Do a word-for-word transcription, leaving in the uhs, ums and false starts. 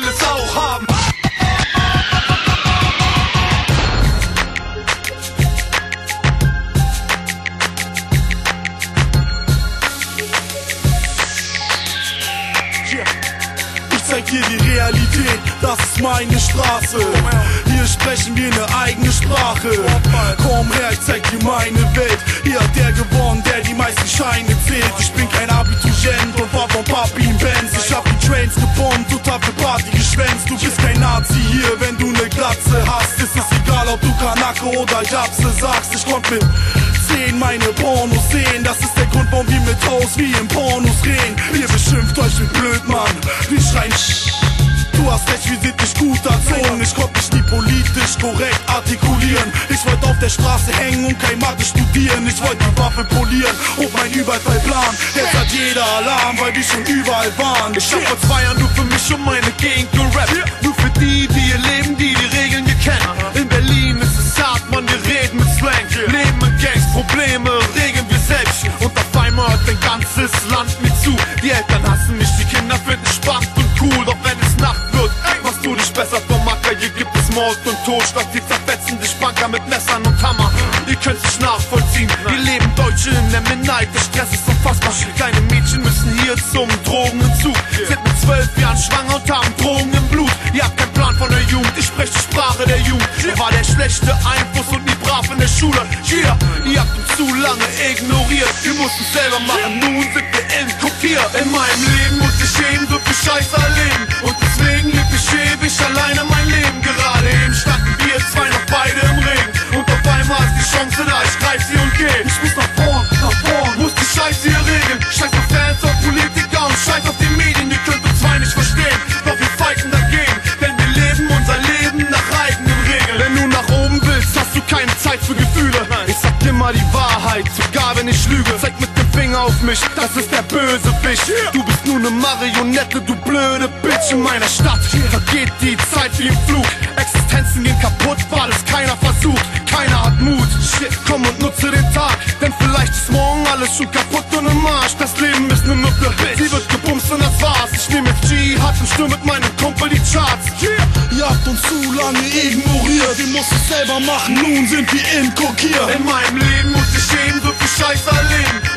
es auch haben. Ich zeig dir die Realität, das ist meine Straße. Hier sprechen wir eine eigene Sprache. Komm her, ich zeig dir meine Welt. Hier hat der gewonnen, der die meisten Scheine zählt. Ich bin kein Abiturient und fahr von Papi in Benz. Ich hab die Trains gebombt und hab für Party geschwänzt. Du bist kein Nazi hier, wenn du ne Glatze hast. Es ist egal, ob du Kanake oder Japse sagst. Ich konnt mit zehn meine Pornos sehen. Das ist der Grund, warum wir mit Haus wie im Pornos reden. Ihr beschimpft euch mit Blödmann. Wir schreien Sch. Du hast recht, wir sind nicht gut erzogen. Ich konnt mich nie politisch korrekt artikulieren. Ich wollte auf der Straße hängen und kein Mathe studieren. Ich wollte die Waffe polieren und mein Überfallplan. Jetzt hat jeder Alarm, weil wir schon überall waren. Ich hab vor zwei Jahren nur für mich und meine Gegend gerappt. Nur für die, die hier leben, die die Regeln hier kennen. In Berlin ist es hart, man, wir reden mit Slang. Leben in Gangs, Probleme regeln wir selbst. Und auf einmal hört ein ganzes Land mir zu. Die Eltern hassen mich, die Kinder finden spannend und cool. Doch wenn es Nacht wird, machst du dich besser vom Acker. Hier gibt es Mord und Tod, statt die zerfetzen dich Banker mit Messern und Hammer. Ihr könnt's nicht nachvollziehen, hier leben Deutsche in der Minderheit. Der Stress ist unfassbar. Kleine Mädchen müssen hier zum Drogenentzug. Sind mit zwölf Jahren schwanger und haben Drogen im Blut. Ihr habt keinen Plan von der Jugend, ich spreche die Sprache der Jugend. War der schlechte Einfluss und nie brav in der Schule. Yeah, ihr habt uns zu lange ignoriert. Wir mussten selber machen, nun sind wir inkopiert. In meinem Leben muss ich jeden so viel Scheiße erleben. Und deswegen leb ich ewig alleine mein Leben. Gerade eben standen wir zwei noch beide im Regen. Und auf einmal ist die Chance da, ich greif sie und geh. Ich muss nach vorn, nach vorn, muss die Scheiße hier regeln. Scheiß auf Fans, auf Politiker und scheiß auf die Medien. Ihr könnt uns zwei nicht verstehen, doch wir fighten dagegen. Denn wir leben unser Leben nach eigenen Regeln. Wenn du nach oben willst, hast du keine Zeit für Gefühle. Ich sag dir mal die Wahrheit, sogar wenn ich lüge. Zeig mit dem Finger auf mich, das ist der böse Bitch. Du bist nur ne Marionette, du blöde Bitch. In meiner Stadt vergeht die Zeit wie im Flug. Existenzen gehen kaputt, weil es keiner versucht. Keiner hat Mut, shit, komm und nutze den Tag. Denn vielleicht ist morgen alles schon kaputt und im Arsch. Das Leben ist ne Nutte, sie wird gebumst und das war's. Ich nehm jetzt Jihad und stimme mit meinem Kumpel die Charts. Ihr habt uns zu lange ignoriert. Wir mussten es selber machen, nun sind wir inkokiert. In meinem Leben muss ich jeden so viel Scheiße erleben.